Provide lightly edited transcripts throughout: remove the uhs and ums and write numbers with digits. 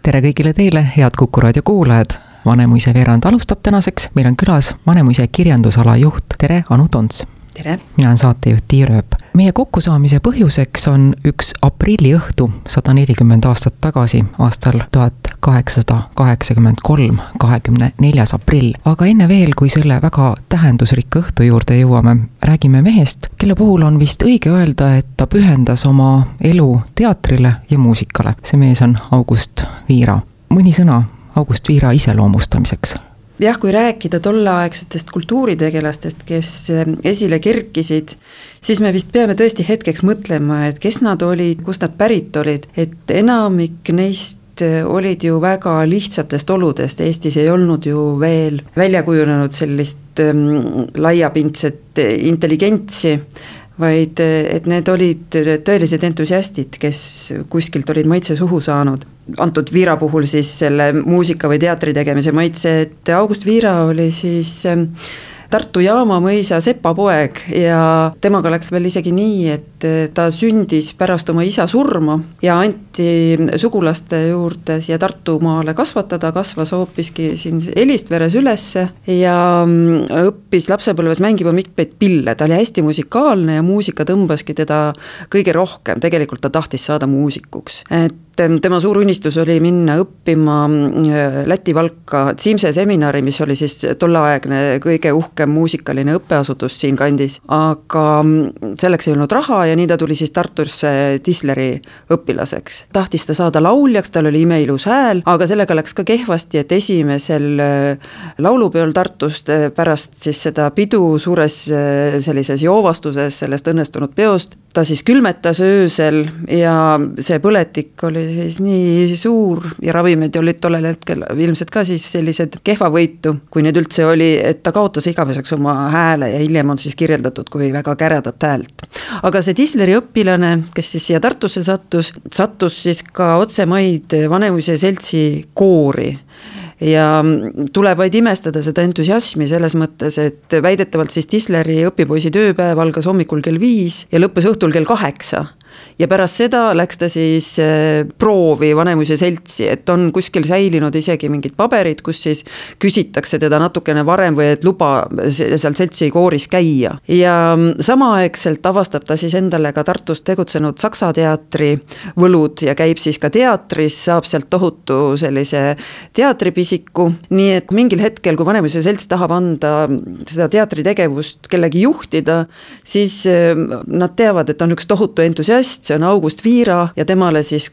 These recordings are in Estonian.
Tere kõigile teile, head Kuku raadio kuulajad! Vanemuise veerand alustab tänaseks. Meil on külas Vanemuise kirjandusala juht. Tere, Anu Tons! Tere! Mina olen saatejuht Tiia Rööp. Meie kokkusaamise põhjuseks on üks aprilli õhtu 140 aastat tagasi, aastal 1883, 24. aprill. Aga enne veel, kui selle väga tähendusrikka õhtu juurde jõuame, räägime mehest, kelle puhul on vist õige öelda, et ta pühendas oma elu teatrile ja muusikale. See mees on August Viira. Mõni sõna August Viira iseloomustamiseks. Jah, kui rääkida tolleaegsetest kultuuritegelastest, kes esile kerkisid, siis me vist peame tõesti hetkeks mõtlema, et kes nad olid, kust nad pärit olid, et enamik neist olid ju väga lihtsatest oludest. Eestis ei olnud ju veel välja kujunenud sellist laiapindset intelligentsi, vaid et need olid tõelised entusiastid, kes kuskilt olid maitse suhu saanud. Antud Viira puhul siis selle muusika või teatri tegemise maitse, et August Viira oli siis Tartu Jaamamõisa Sepa poeg ja temaga läks veel isegi nii, et ta sündis pärast oma isa surma ja anti sugulaste juurde siia Tartumaale kasvatada, kasvas hoopiski siin Elistveres ülesse ja õppis lapsepõlves mängima mitmeid pille. Ta oli hästi musikaalne ja muusika tõmbaski teda kõige rohkem. Tegelikult ta tahtis saada muusikuks. Tema suur unistus oli minna õppima Läti Valka Siimse seminari, mis oli siis tolleaegne kõige uhkem muusikaline õppeasutus siin kandis, aga selleks ei olnud raha ja nii ta tuli siis Tartusse Tisleri õpilaseks. Tahtis ta saada lauljaks, tal oli imeilus hääl, aga sellega läks ka kehvasti, et esimesel laulupeol Tartust pärast siis seda pidu suures sellises joovastuses sellest õnnestunud peost, ta siis külmetas öösel ja see põletik oli siis nii suur ja ravimid olid tollel hetkel ilmselt ka siis sellised kehvavõitu, kui need üldse oli, et ta kaotas igaveseks oma hääle ja hiljem on siis kirjeldatud kui väga käredat häält. Aga see Tisleri õpilane, kes siis siia Tartusse sattus siis ka otsemaid Vanemuise seltsi koori. Ja tuleb vaid imestada seda entusiasmi selles mõttes, et väidetavalt siis Tisleri õpipoisi tööpäev algas hommikul kell 5 ja lõppes õhtul kell 8. Ja pärast seda läks ta siis proovi Vanemuise seltsi, et on kuskil säilinud isegi mingid paberid, kus siis küsitakse teda natukene varem või et luba seal seltsi kooris käia. Ja samaaegselt avastab ta siis endale ka Tartus tegutsenud Saksa teatri võlud ja käib siis ka teatris, saab sealt tohutu sellise teatripisiku. Nii et mingil hetkel, kui Vanemuise selts tahab anda seda teatritegevust kellegi juhtida, siis nad teavad, et on üks tohutu entusiast, see on August Viira ja temale siis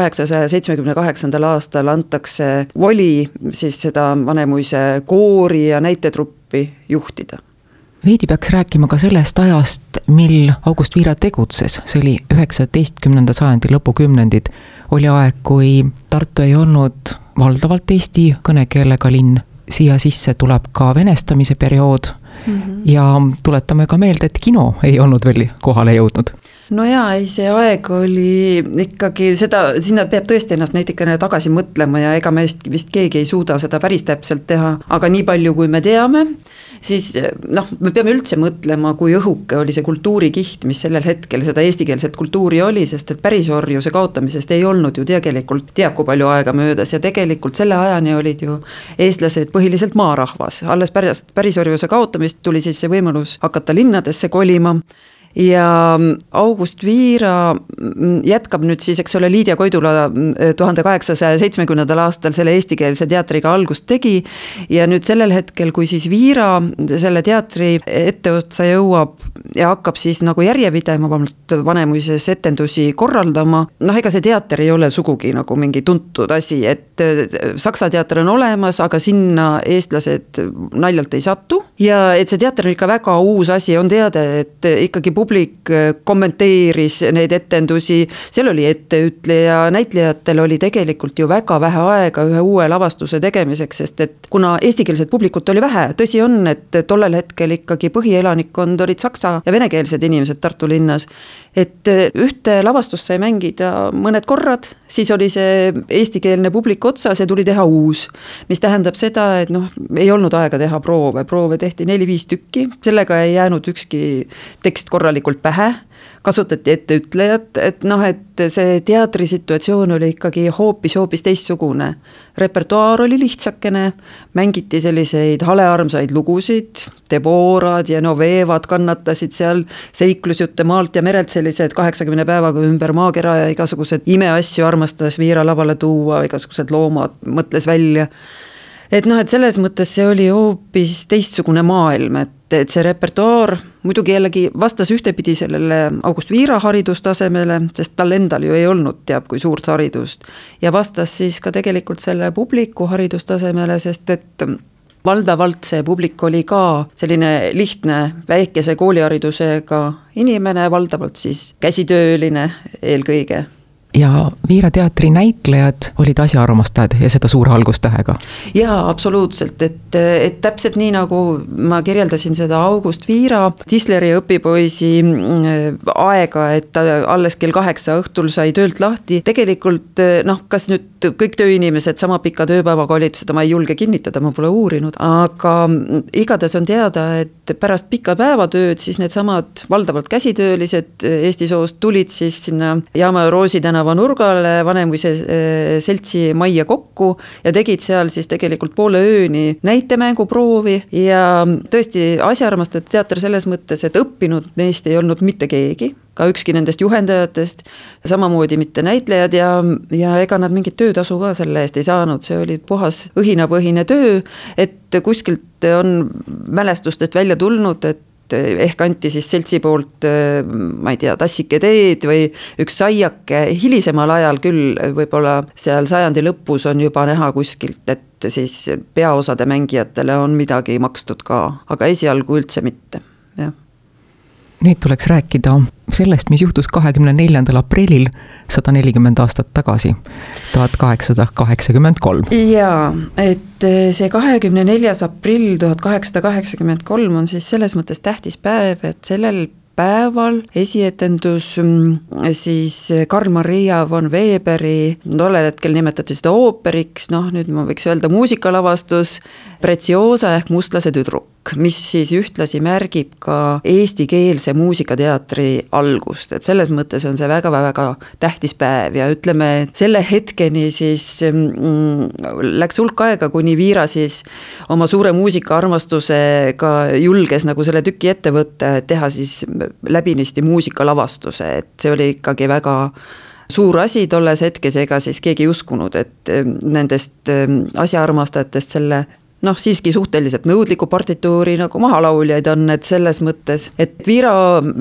1878. aastal antakse voli siis seda Vanemuise koori ja näitetruppi juhtida. Veidi peaks rääkima ka sellest ajast, mil August Viira tegutses. See oli 19. sajandi lõpukümnendid. Oli aeg, kui Tartu ei olnud valdavalt eesti kõnekeelega linn. Siia sisse tuleb ka venestamise periood ja tuletame ka meelde, et kino ei olnud veel kohale jõudnud. No jaa, see aeg oli ikkagi seda, sinna peab tõesti ennast näitikene tagasi mõtlema ja ega me vist keegi ei suuda seda päris täpselt teha, aga nii palju kui me teame, siis me peame üldse mõtlema, kui õhuke oli see kultuurikiht, mis sellel hetkel seda eestikeelset kultuuri oli, sest et pärisorjuse kaotamisest ei olnud ju tegelikult teab kui palju aega möödas ja tegelikult selle ajani olid ju eestlased põhiliselt maarahvas. Alles pärisorjuse kaotamist tuli siis see võimalus hakata linnadesse kolima. Ja August Viira jätkab nüüd siis, eks ole, Liidia Koidula 1870. aastal selle eestikeelse teatriga algust tegi ja nüüd sellel hetkel, kui siis Viira selle teatri etteotsa jõuab ja hakkab siis nagu järjepidevamalt Vanemuises etendusi korraldama, ega see teater ei ole sugugi nagu mingi tuntud asi, et Saksa teater on olemas, aga sinna eestlased naljalt ei satu ja et see teater on ikka väga uus asi, on teada, et ikkagi publik kommenteeris neid etendusi, seal oli etteütleja, näitlejatel oli tegelikult ju väga vähe aega ühe uue lavastuse tegemiseks, sest et kuna eestikeelset publikut oli vähe, tõsi on, et tollel hetkel ikkagi põhielanikkond olid saksa ja venekeelsed inimesed Tartu linnas, et ühte lavastust sai mängida mõned korrad, siis oli see eestikeelne publik otsas ja tuli teha uus, mis tähendab seda, et ei olnud aega teha proove tehti 4-5 tükki, sellega ei jäänud ükski tekst korralikult pähe kasutati etteütlejat, et noh, et see teatrisituatsioon oli ikkagi hoopis teistsugune. Repertuaar oli lihtsakene, mängiti selliseid halearmsaid lugusid, Deborad ja Novevad kannatasid seal, seiklusjutte maalt ja merelt, sellised 80 päevaga ümber maakera ja igasugused imeasju armastas Viira lavale tuua, igasugused loomad mõtles välja. Et noh, et selles mõttes see oli hoopis teistsugune maailm, et see repertuaar muidugi jällegi vastas ühtepidi sellele August Viira haridustasemele, sest tal endal ju ei olnud teab kui suurt haridust, ja vastas siis ka tegelikult selle publiku haridustasemele, sest et valdavalt see publik oli ka selline lihtne väikese kooliharidusega inimene, valdavalt siis käsitööline eelkõige. Ja Viira teatri näitlejad olid asjaarmastajad ja seda suure algustähega. Jaa, absoluutselt, et täpselt nii nagu ma kirjeldasin seda August Viira Tisleri õpipoisi aega, et ta alles kell 8 õhtul sai töölt lahti. Tegelikult noh, kas nüüd kõik tööinimesed sama pika tööpäevaga olid, seda ma ei julge kinnitada, ma pole uurinud, aga igatahes on teada, et pärast pika päevatööd siis need samad valdavalt käsitöölised Eesti soost tulid siis sinna Jaama ja Roosi tänava nurgale Vanemuise seltsi majja kokku ja tegid seal siis tegelikult poole ööni näitemänguproovi ja tõesti asjaarmastajate teater selles mõttes, et õppinud neist ei olnud mitte keegi, ka ükski nendest juhendajatest, samamoodi mitte näitlejad ja ega nad mingit töötasu ka selle eest ei saanud, see oli puhas õhinapõhine töö, et kuskilt on mälestustest välja tulnud, et ehk anti siis seltsi poolt, ma ei tea, tassike teed või üks saiake, hilisemal ajal küll, võib-olla seal sajandi lõpus on juba näha kuskilt, et siis peaosade mängijatele on midagi makstud ka, aga esialgu üldse mitte, jah. Nüüd tuleks rääkida sellest, mis juhtus 24. aprillil 140 aastat tagasi, 1883. Jaa, et see 24. aprill 1883 on siis selles mõttes tähtis päev, et sellel päeval esietendus siis Carl Maria von Weberi, tollel hetkel nimetati seda ooperiks, noh nüüd ma võiks öelda muusikalavastus Preziosa ehk Mustlase tüdruk, mis siis ühtlasi märgib ka eestikeelse muusikateatri algust, et selles mõttes on see väga-väga tähtis päev ja ütleme, et selle hetkeni siis läks hulk aega, kuni Viira siis oma suure muusikaarmastusega julges nagu selle tüki ette võtta, teha siis läbinisti muusikalavastuse, et see oli ikkagi väga suur asi tolles hetkes, ega siis keegi ei uskunud, et nendest asjaarmastajatest selle noh, siiski suhteliselt nõudliku partituuri nagu mahalaulijaid on, et selles mõttes, et Viira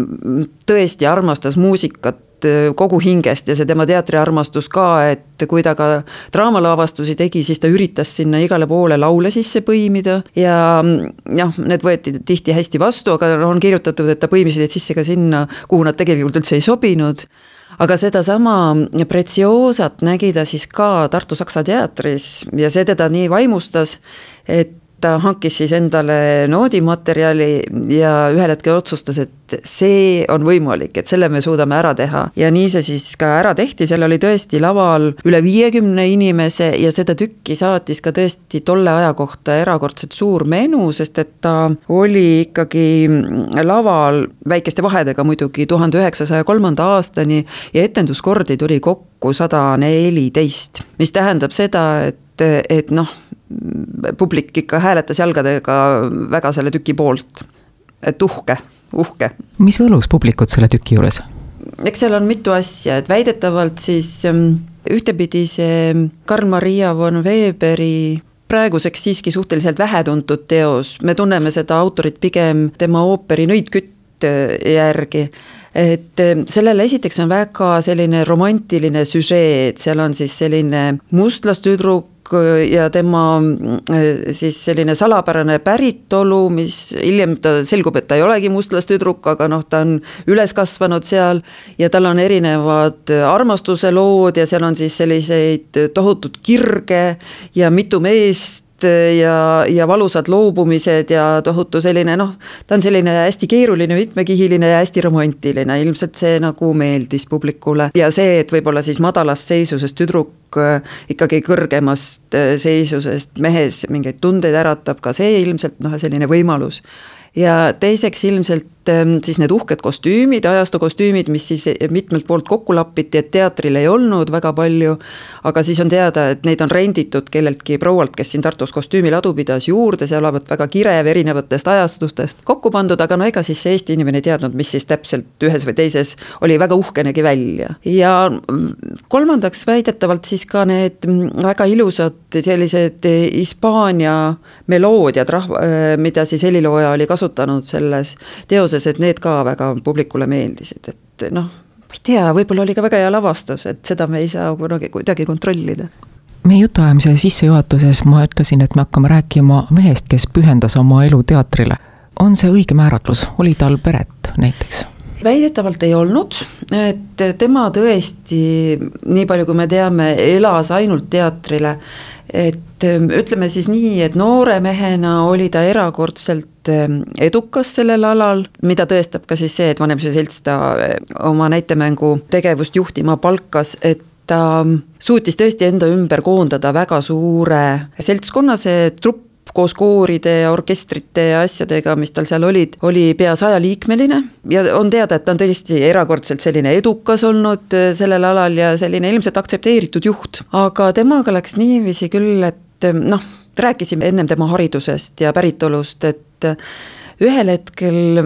tõesti armastas muusikat kogu hingest ja see tema teatriarmastus ka, et kui ta ka draamalavastusi tegi, siis ta üritas sinna igale poole laule sisse põimida ja jah, need võeti tihti hästi vastu, aga on kirjutatud, et ta põimisid neid sisse ka sinna, kuhu nad tegelikult üldse ei sobinud. Aga seda sama Preziosat nägi ta siis ka Tartu Saksa teatris ja see teda nii vaimustas, et ta hankis siis endale noodimaterjali ja ühel hetkel otsustas, et see on võimalik, et selle me suudame ära teha. Ja nii see siis ka ära tehti, seal oli tõesti laval üle 50 inimese ja seda tükki saatis ka tõesti tolle aja kohta erakordselt suur menu, sest et ta oli ikkagi laval väikeste vahedega muidugi 1903. aastani ja etenduskordi tuli kokku 114, mis tähendab seda, et noh, publik ikka hääletas jalgadega väga selle tüki poolt, et uhke. Mis võlus publikut selle tüki juures? Eks seal on mitu asja, et väidetavalt siis ühtepidi see Carl Maria von Weberi praeguseks siiski suhteliselt vähetuntud teos, me tunneme seda autorit pigem tema ooperi Nõidkütt järgi, et sellele esiteks on väga selline romantiline süžee, et seal on siis selline mustlastüdruk ja tema siis selline salapärane päritolu, mis hiljem ta selgub, et ta ei olegi mustlastüdruk, aga noh, ta on üles kasvanud seal ja tal on erinevad armastuse lood ja seal on siis selliseid tohutut kirge ja mitu meest ja valusad loobumised ja tohutu selline, noh, ta on selline hästi keeruline, mitmekihiline ja hästi romantiline, ilmselt see nagu meeldis publikule ja see, et võib-olla siis madalast seisusest tüdruk ikkagi kõrgemast seisusest mehes mingeid tundeid äratab, ka see ilmselt noh, selline võimalus. Ja teiseks ilmselt siis need uhked kostüümid, ajastu kostüümid, mis siis mitmelt poolt kokku lapiti, et teatril ei olnud väga palju, aga siis on teada, et neid on renditud kelleltki proualt, kes siin Tartus kostüümiladu pidas juurde, see olevat väga kirev erinevatest ajastustest kokku pandud, aga no ega siis see Eesti inimene ei teadnud, mis siis täpselt ühes või teises oli väga uhke nägi välja. Ja kolmandaks väidetavalt siis ka need väga ilusad sellised Hispaania meloodiad, mida siis helilooja oli kasutanud selles teoses, et need ka väga publikule meeldisid, et noh, ma ei tea, võib-olla oli ka väga hea lavastus, et seda me ei saa kuidagi kontrollida. Meie jutuajamise sissejuhatuses ma ütlesin, et me hakkame rääkima mehest, kes pühendas oma elu teatrile. On see õige määratlus? Oli tal peret näiteks? Väidetavalt ei olnud, et tema tõesti, nii palju kui me teame, elas ainult teatrile, et ütleme siis nii, et noore mehena oli ta erakordselt edukas sellel alal, mida tõestab ka siis see, et Vanemuise selts ta oma näitemängu tegevust juhtima palkas, et ta suutis tõesti enda ümber koondada väga suure seltskonna, see trupp koos kooride ja orkestrite ja asjadega, mis tal seal oli pea 100-liikmeline ja on teada, et ta on tõesti erakordselt selline edukas olnud sellel alal ja selline ilmselt aktsepteeritud juht. Aga temaga läks niiviisi küll, et noh, rääkisime ennem tema haridusest ja päritolust, et ühel hetkel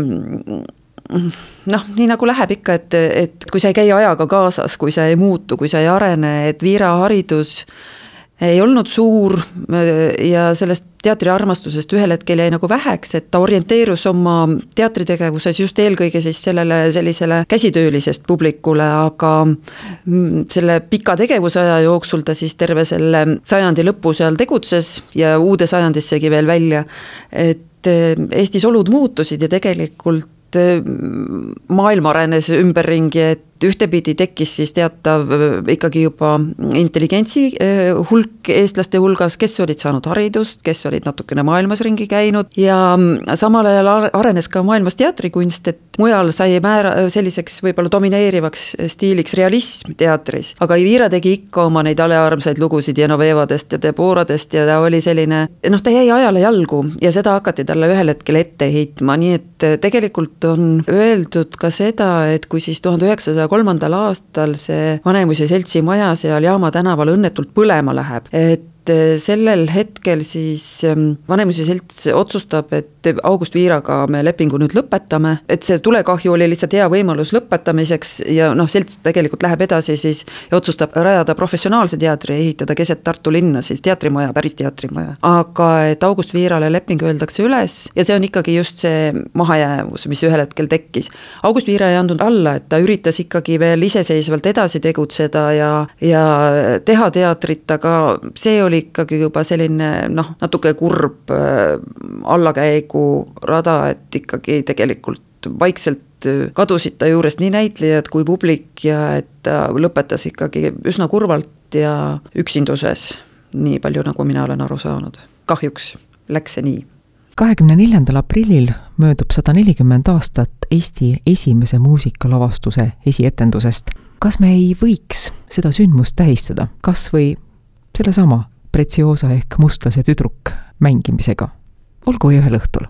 noh, nii nagu läheb ikka, et kui sa ei käi ajaga kaasas, kui sa ei muutu, kui sa ei arene, et Viira haridus ei olnud suur ja sellest teatriarmastusest ühel hetkel jäi nagu väheks, et ta orienteerus oma teatritegevuses just eelkõige siis sellele sellisele käsitöölisest publikule, aga selle pika tegevuse aja jooksul ta siis terve selle sajandi lõpu seal tegutses ja uude sajandissegi veel välja, et Eestis olud muutusid ja tegelikult maailm arenes ümberringi, et ühtepidi tekkis siis teatav ikkagi juba intelligentsi hulk eestlaste hulgas, kes olid saanud haridust, kes olid natukene maailmas ringi käinud ja samal ajal arenes ka maailmas teatrikunst, et mujal sai selliseks võib-olla domineerivaks stiiliks realism teatris, aga Viira tegi ikka oma neid alearmsaid lugusid Genovevadest ja Deboradest ja ta oli selline, noh, ta jäi ajale jalgu ja seda hakati talle ühel hetkel ette heitma, nii et tegelikult on öeldud ka seda, et kui siis 1903. aastal see Vanemuise seltsi maja seal Jaama tänaval õnnetult põlema läheb, et sellel hetkel siis Vanemuise selts otsustab, et August Viiraga me lepingu nüüd lõpetame, et see tulekahju oli lihtsalt hea võimalus lõpetamiseks ja noh, selts tegelikult läheb edasi siis ja otsustab rajada professionaalse teatri ja ehitada keset Tartu linna siis teatrimaja, päris teatrimaja. Aga et August Viirale leping öeldakse üles ja see on ikkagi just see mahajäävus, mis ühel hetkel tekkis. August Viira ei andnud alla, et ta üritas ikkagi veel iseseisvalt edasi tegutseda ja teha teatrit, aga see oli ikkagi juba selline noh, natuke kurb allakäigu rada, et ikkagi tegelikult vaikselt kadusid ta juurest nii näitlejad kui publik ja et ta lõpetas ikkagi üsna kurvalt ja üksinduses, nii palju nagu mina olen aru saanud. Kahjuks läks see nii. 24. aprillil möödub 140 aastat Eesti esimese muusikalavastuse esietendusest. Kas me ei võiks seda sündmust tähistada, kas või sellesama Pretsiosa ehk Mustlase tüdruk mängimisega? Olgu ühel õhtul.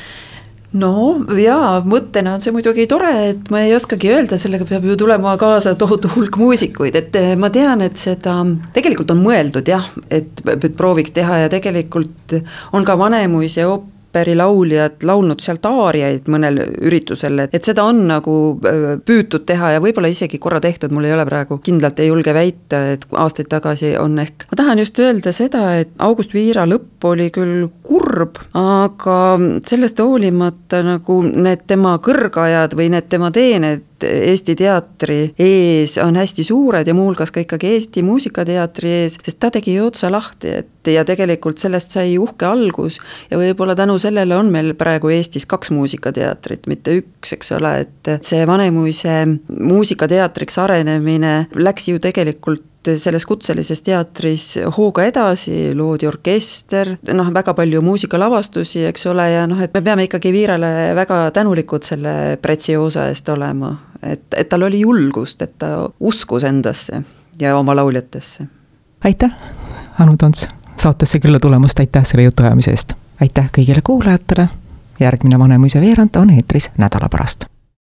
No jaa, mõttena on see muidugi tore, et ma ei oskagi öelda, sellega peab ju tulema kaasa tohutu hulk muusikuid, et ma tean, et seda tegelikult on mõeldud jah, et prooviks teha ja tegelikult on ka Vanemuise lauljad laulnud sealt aariaid mõnel üritusel, et seda on nagu püütud teha ja võib-olla isegi korra tehtud, mul ei ole praegu kindlalt ei julge väita, et aastaid tagasi on ehk. Ma tahan just öelda seda, et August Viira lõpp oli küll kurb, aga sellest hoolimata nagu need tema kõrgajad või need tema teened Eesti teatri ees on hästi suured ja muuhulgas ka ikkagi Eesti muusikateatri ees, sest ta tegi otsa lahti, et ja tegelikult sellest sai uhke algus ja võib-olla tänu sellele on meil praegu Eestis 2 muusikateatrit, mitte 1, eks ole, et see Vanemuise muusikateatriks arenemine läks ju tegelikult selles kutselises teatris hooga edasi, loodi orkester, noh, väga palju muusikalavastusi, eks ole, ja noh, et me peame ikkagi Viirale väga tänulikud selle Pretsiosa eest olema, et tal oli julgust, et ta uskus endasse ja oma lauljatesse. Aitäh, Anu Tons, saatesse külla tulemast, aitäh selle jutuajamise eest. Aitäh kõigile kuulajatele järgmine Vanemuise veerand on eetris nädala pärast.